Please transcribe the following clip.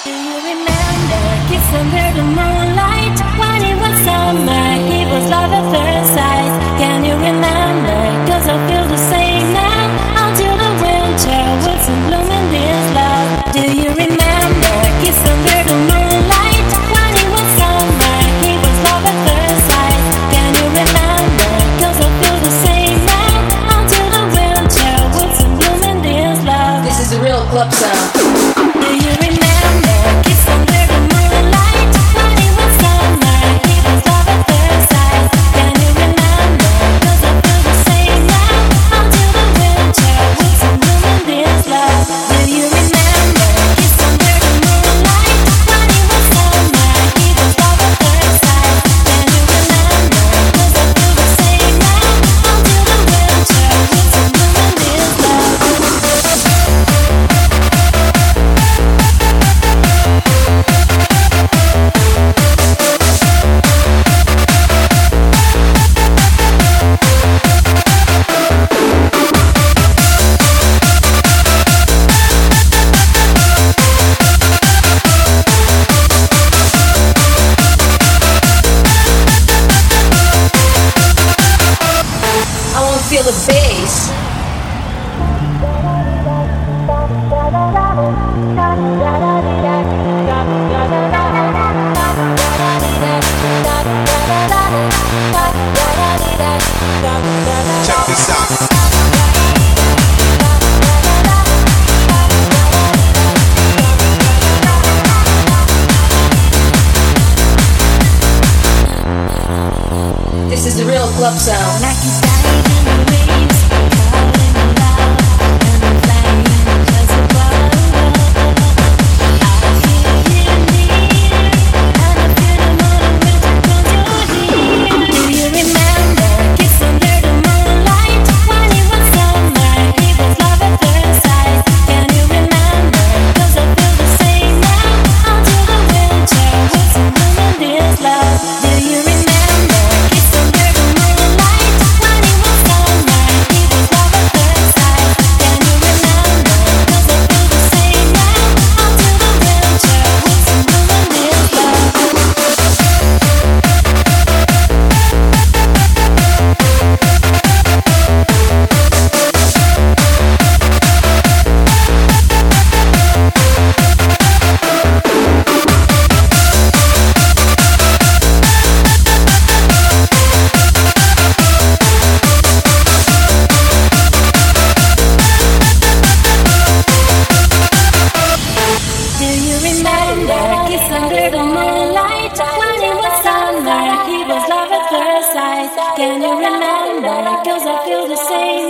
Do you remember kiss under the moonlight when it was summer? It was love at first sight. Can you remember? 'Cause I feel the same now. Until the winter was in bloom in this love. Do you remember kiss under the moonlight when it was summer? It was love at first sight. Can you remember? 'Cause I feel the same now. Until the winter was in bloom in this love. This is the real club sound. Do you remember kiss under the moonlight when it was summer? It was love at first sight. Can you remember? 'Cause I feel the same now. Until the winter was in bloom in this love. Do you remember kiss under the moonlight when it was summer? It was love at first sight. Can you remember? 'Cause I feel the same now. Until the winter was in bloom in this love. I want to feel the bass. Check this out. This is the real club sound. Like you died in the waves, caught in the love, and I'm flying just above. I feel you near, and I feel the moment because you're here. Do you remember kiss under the moonlight when it was summer? It was love at first sight. Can you remember? 'Cause I feel the same now. Until the winter was in bloom in this love. Do you remember kiss under the moonlight when it was summer? It was love at first sight. Can you remember? 'Cause I feel the same now. Until the winter was in bloom in this love. Do you remember kiss under the moonlight when it was summer? It was love at first sight. Can you remember? 'Cause I feel the same